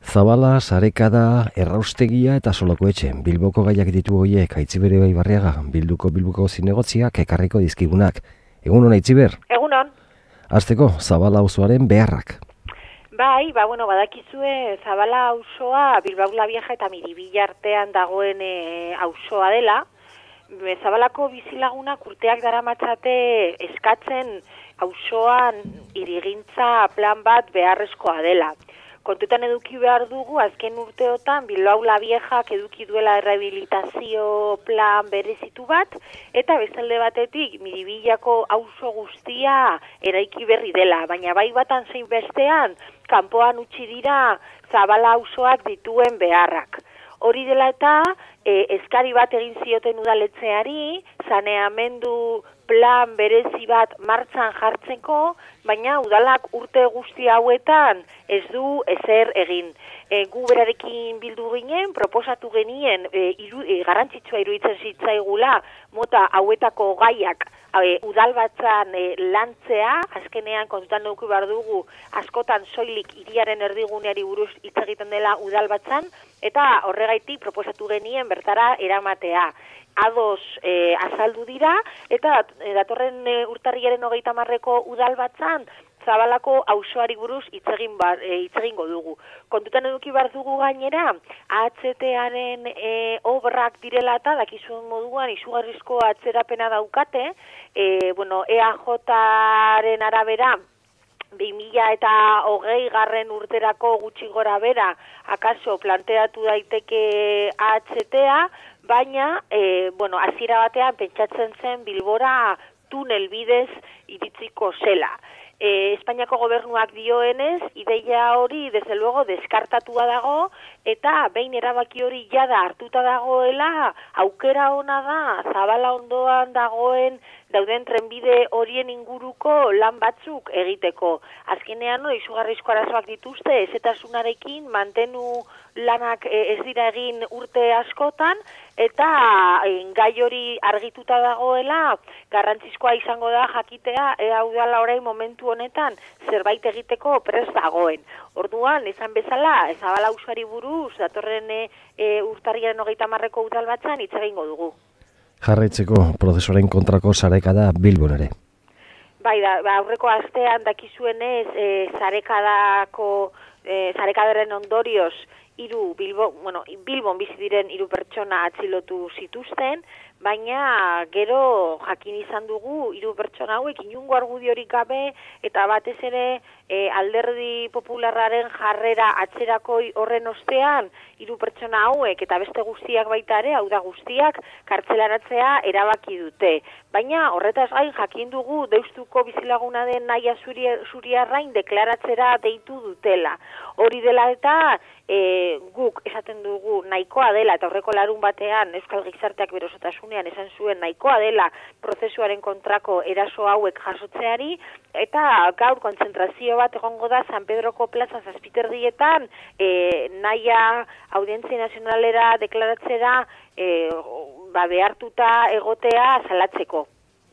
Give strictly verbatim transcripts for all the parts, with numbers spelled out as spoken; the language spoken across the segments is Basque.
Zabala, Sarekada, Erraustegia eta Solakoetxe. Bilboko gaiak ditu horiek, Aitziber Ibaibarriaga, Bilduko Bilboko zinegotziak ekarriko dizkigunak. Egun hon, Aitziber? Egun hon. Hasteko, Zabala auzoaren beharrak. Bai, ba, bueno, badakizue Zabala auzoa Bilbao La Vieja eta Miribilla artean dagoen e, auzoa dela. Zabalako bizilagunak urteak daramatzate eskatzen auzoan hirigintza plan bat beharrezkoa dela. Kontutan eduki behar dugu, azken urteotan Bilbao La Viejak eduki duela errehabilitazio plan berezitu bat, eta bestalde batetik Miribillako auzo guztia eraiki berri dela, baina bai batan zein bestean, kanpoan utzi dira Zabala auzoak dituen beharrak. Hori dela eta e, eskari bat egin zioten udaletzeari, saneamendu plan berezi bat martxan jartzeko, baina udalak urte guzti hauetan ez du ezer egin. E, gu berarekin bildu ginen, proposatu genien, e, iru, e, garrantzitsua iruditzen zitzaigula, mota hauetako gaiak e, udalbatzan e, lantzea, azkenean kontutan dugu behar dugu, askotan soilik hiriaren erdiguneari buruz hitz egiten dela udalbatzan, eta horregaitik proposatu genien bertara eramatea. Ados e, azaldu dira, eta e, datorren e, urtarriaren hogeita marreko udalbatzan, Zabalako auzoari buruz hitz egin bar, e, hitz egingo dugu. Kontutan eduki behar dugu gainera, A H T-aren e, obrak direla eta dakizuen moduan izugarrizko atzerapena daukate, e, bueno, E A J-aren arabera, bi mila eta hogei garren urterako gutxi gora bera, akaso planteatu daiteke A H T-a, baina, e, bueno, hasiera batean pentsatzen zen Bilbora tunel bidez iritziko zela. E, Espainiako gobernuak dioenez, ideia hori, desde luego, deskartatua dago, eta behin erabaki hori jada hartuta dagoela, aukera ona da, Zabala ondoan dagoen dauden trenbide horien inguruko lan batzuk egiteko. Azkenean, no, izugarrizko arazoak dituzte, ezetasunarekin mantenu lanak ez dira egin urte askotan, eta gai hori argituta dagoela, garrantzizkoa izango da jakitea, ea udala orain momentu honetan zerbait egiteko prest dagoen. Orduan, esan bezala, Zabala auzoari buruz, datorren e, urtarriaren hogeita marreko udalbatzan hitz egingo dugu. Jarraitzeko prozesuaren kontrako Sarekada Bilbon ere. Bai, da, ba, aurreko astean dakizuenez, e, Sarekadako, e, Sarekadaren ondorioz, Iru Bilbo, bueno, Bilbon bizi diren hiru pertsona atxilotu zituzten, baina gero jakin izan dugu hiru pertsona hauek inongo argudiorik gabe eta batez ere e, Alderdi Popularraren jarrera atzerakoi horren ostean hiru pertsona hauek eta beste guztiak baita ere, hau da guztiak kartzelaratzea erabaki dute. Baina horretaz gain jakin dugu Deustuko bizilaguna den Naia Zuriarrain deklaratzera deitu dutela. Hori dela eta e, guk esaten dugu nahikoa dela, eta horreko larun batean Euskal Gizarteak berosotasunean esan zuen nahikoa dela prozesuaren kontrako eraso hauek jasotzeari, eta gaur kontzentrazio bat egongo da San Pedroko plaza zazpiterdietan e, Naia Audientzia Nazionalera deklaratzera e, ba, behartuta egotea salatzeko.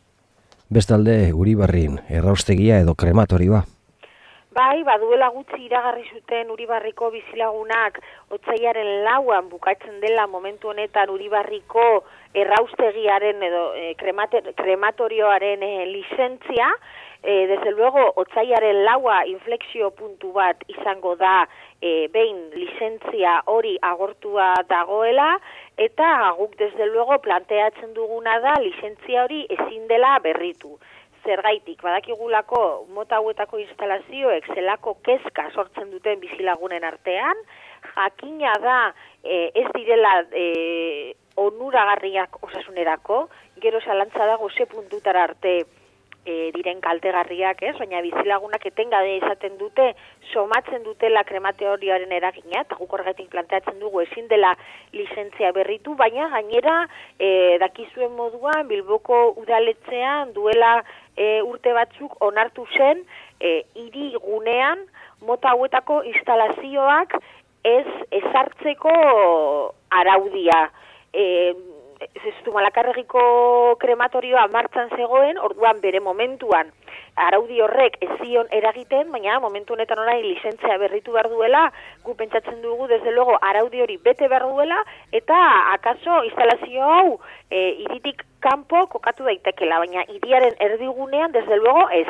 Bestalde, Uribarrin, Erraustegia edo krematorioa. Bai, baduela gutxi iragarri zuten Uribarriko bizilagunak otsailaren lauan bukatzen dela momentu honetan Uribarriko erraustegiaren edo e, krematorioaren e, lizentzia. E, desde luego, otsailaren laua inflexio puntu bat izango da e, behin lizentzia hori agortua dagoela, eta guk desde luego planteatzen duguna da lizentzia hori ezin dela berritu. Zergaitik, badakigulako mota hauetako instalazioek zelako kezka sortzen duten bizilagunen artean, jakina da e, ez direla e, onuragarriak osasunerako, gero zalantza dago ze puntutara arte e, diren kaltegarriak, ez? Baina bizilagunak etengabe izaten dute, somatzen dutela krematorioaren eragina, eta guk horregatik planteatzen dugu ezin dela lizentzia berritu, baina gainera e, dakizuen moduan Bilboko udaletzean duela E, urte batzuk onartu zen e, hiri gunean mota hauetako instalazioak ez ezartzeko araudia. E, Zumalakarregiko krematorioa martxan zegoen, orduan bere momentuan araudi horrek ez zion eragiten, baina momentu honetan orain lizentzia berritu behar duela, gu pentsatzen dugu, desde luego, araudi hori bete behar duela, eta akaso instalazio hau e, iritik kanpo kokatu daitekela, baina hiriaren erdigunean, desde luego, ez.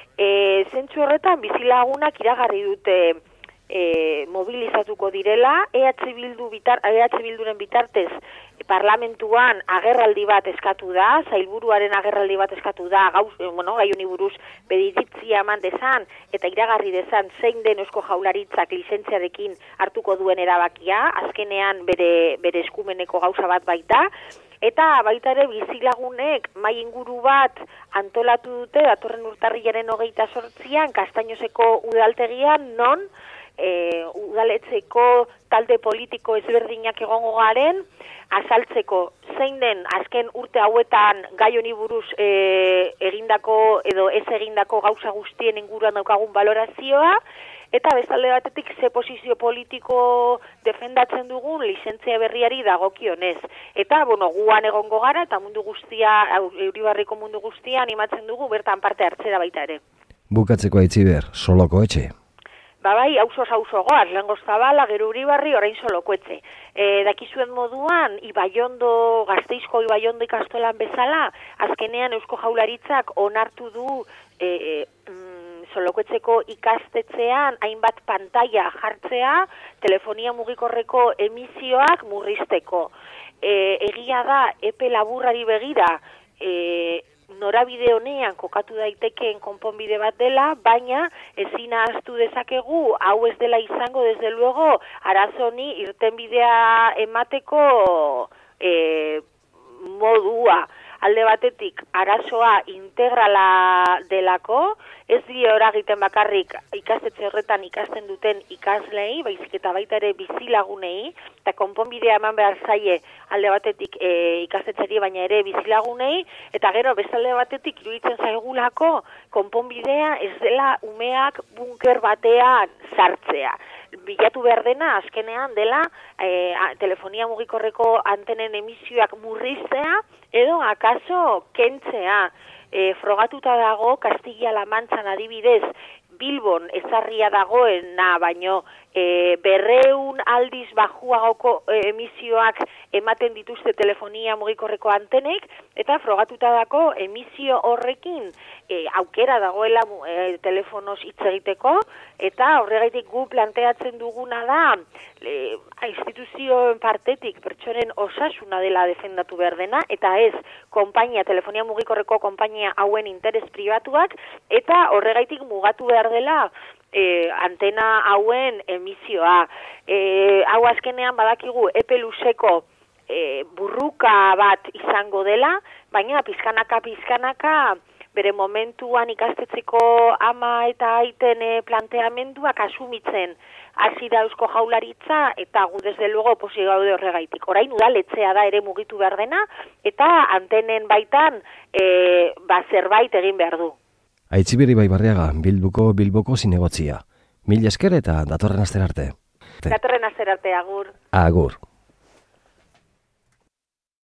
E, zentzu horretan, bizilagunak iragarri dute e, mobilizatuko direla, E H Bildu bitar, E H Bilduren bitartez parlamentuan agerraldi bat eskatu da, sailburuaren agerraldi bat eskatu da, gauz, bueno, gai honi buruz bediritzia eman dezan, eta iragarri dezan zein den Eusko Jaurlaritzak lizentziarekin hartuko duen erabakia, azkenean bere, bere eskumeneko gauza bat baita, eta baita ere bizilagunek mai inguru bat antolatu dute, datorren urtarrilaren hogeita sortzian, Kastainoseko udaltegian, non, E, udaletxeko talde politiko ezberdinak egongo garen, azaltzeko zein den azken urte hauetan gai honi buruz e, egindako edo ez egindako gauza guztien inguruan daukagun valorazioa, eta bestalde batetik ze posizio politiko defendatzen dugun lizentzia berriari dagokionez. Eta, bueno, guan egongo gara, eta mundu guztia, Euribarriko mundu guztia animatzen dugu bertan parte hartzera baita ere. Bukatzeko Aitziber, Soloko etxe. Ba bai, auzoz auzo goaz, Lehengo Zabala, gero Uribarri, orain Soloko etxe. E, dakizuen moduan, Ibaiondo, Gasteizko Ibaiondo ikastolan bezala, azkenean Eusko Jaurlaritzak onartu du e, e, mm, Soloko etxeko ikastetxean hainbat pantaila jartzea, telefonia mugikorreko emisioak murrizteko. E, egia da, epe laburrari begira, e, norabide honean kokatu daitekeen konponbide bat dela, baina ezin ahaztu dezakegu, hau ez dela izango, desde luego, arazoni irtenbidea emateko e, modua. Alde batetik, arazoa integrala delako, ez die horagiten bakarrik ikastetxe horretan ikasten duten ikaslei, baizik eta baita ere bizilagunei, eta konponbidea eman behar zaie alde batetik e, ikastetxeri baina ere bizilagunei, eta gero bestalde batetik iruditzen zaigulako konponbidea ez dela umeak bunker batean sartzea. Bilatu behar dena, azkenean dela e, a, telefonia mugikorreko antenen emisioak murriztea, edo akaso kentzea. E, frogatuta dago Kastilla-La Mantzan adibidez, Bilbon ezarria dagoena, baino e, berreun aldiz bajuagoko e, emisioak ematen dituzte telefonia mugikorreko antenek, eta frogatuta dago emisio horrekin e, aukera dagoela e, telefonoz hitz egiteko, eta horregaitik gu planteatzen duguna da e, instituzioen partetik pertsonen osasuna dela defendatu behar dena, eta ez konpainia, telefonia mugikorreko konpainia hauen interes pribatuak, eta horregaitik mugatu behar dela E, antena hauen emisioa. E, hau azkenean badakigu epe luzeko e, burruka bat izango dela, baina pizkanaka pizkanaka bere momentuan ikastetzeko ama eta aiten e, planteamenduak asumitzen hasi da Eusko Jaurlaritza, eta gu desde luego posi gaude horregaitik. Orain udaletxea da ere mugitu behar dena, eta antenen baitan e, ba, zerbait egin behar du. Aitziber Ibaibarriaga, Bilduko Bilboko zinegotzia. Mil esker eta datorren astera arte. Datorren astera arte, agur. Agur.